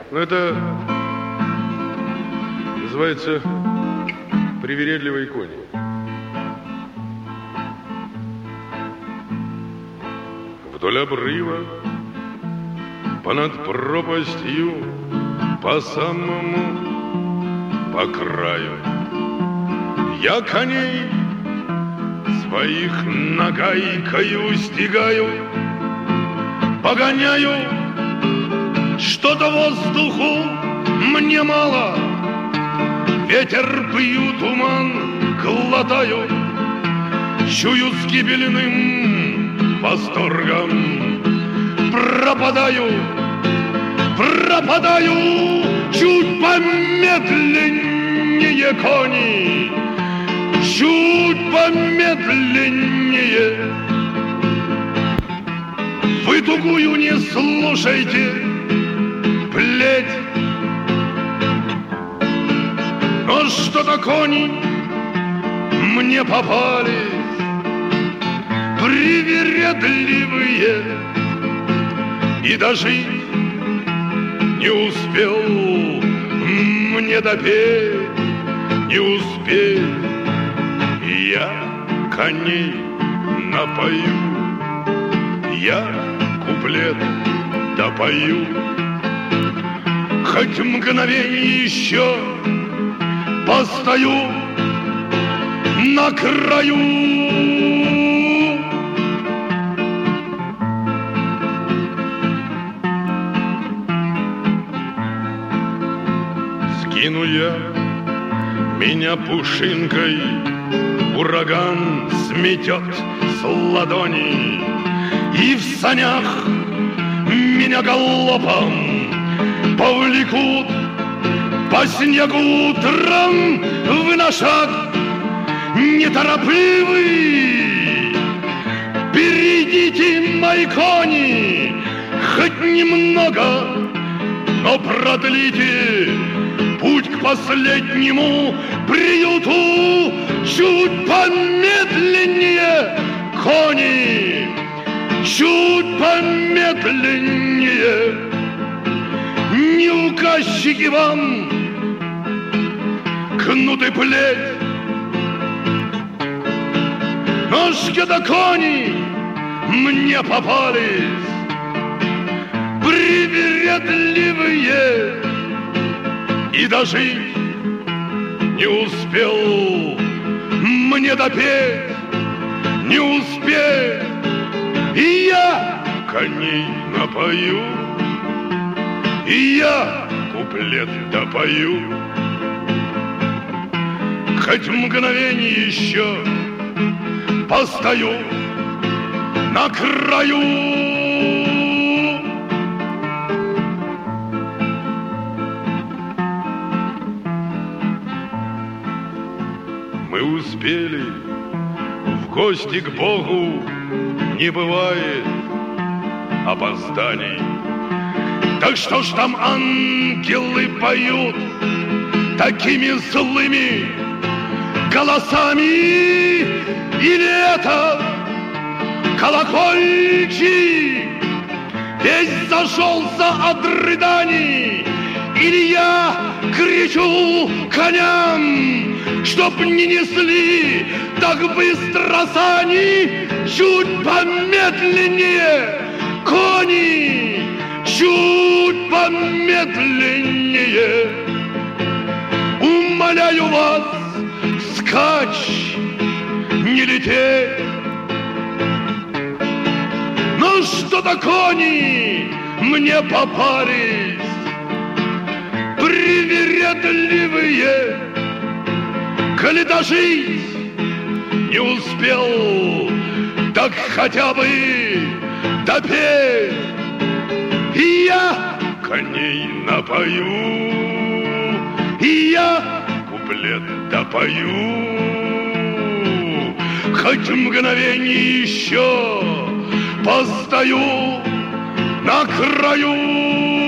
Это называется привередливые кони. Вдоль обрыва, понад пропастью, по самому, по краю, я коней своих нагайкою стигаю, погоняю, что-то воздуху мне мало, ветер пью, туман глотаю, чую с гибельным восторгом, пропадаю, чуть помедленнее кони, чуть помедленнее. Вы тугую не слушайте, плеть. Но что-то кони мне попались, привередливые, и дожить не успел мне допеть, не успеть. Я коней напою, я куплет допою, хоть мгновенье еще постою на краю. Скину я меня пушинкой, ураган сметет с ладони, и в санях меня галопом повлекут по снегу утром выноша неторопливый. Перейдите, мои кони, хоть немного, но продлите путь к последнему приюту. Чуть помедленнее, кони, чуть помедленнее. Не указчики вам кнут и плеть, ножки да кони мне попались, привередливые, и дожить не успел мне допеть, не успеть. И я коней напою, и я куплет допою, хоть мгновенье еще постою на краю. Мы успели в гости к Богу, не бывает опозданий. Так что ж там ангелы поют такими злыми голосами? Или это колокольчик весь зашелся от рыданий? Или я кричу коням, чтоб не несли так быстро сани? Чуть помедленнее, кони, чуть помедленнее. Умоляю вас, скачь, не лететь. Но что-то кони мне попались, привередливые. Коли дожить не успел, так хотя бы допеть. И я коней напою, и я куплет допою, хоть мгновенье еще постою на краю.